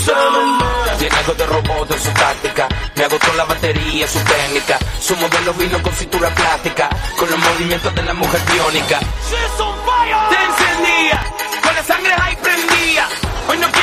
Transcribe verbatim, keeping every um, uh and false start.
Tiene algo de robot en su táctica. Me agotó la batería, su técnica. Su modelo vino con cintura plástica, con los movimientos de la mujer biónica. Te encendía, con la sangre ahí prendía. Hoy no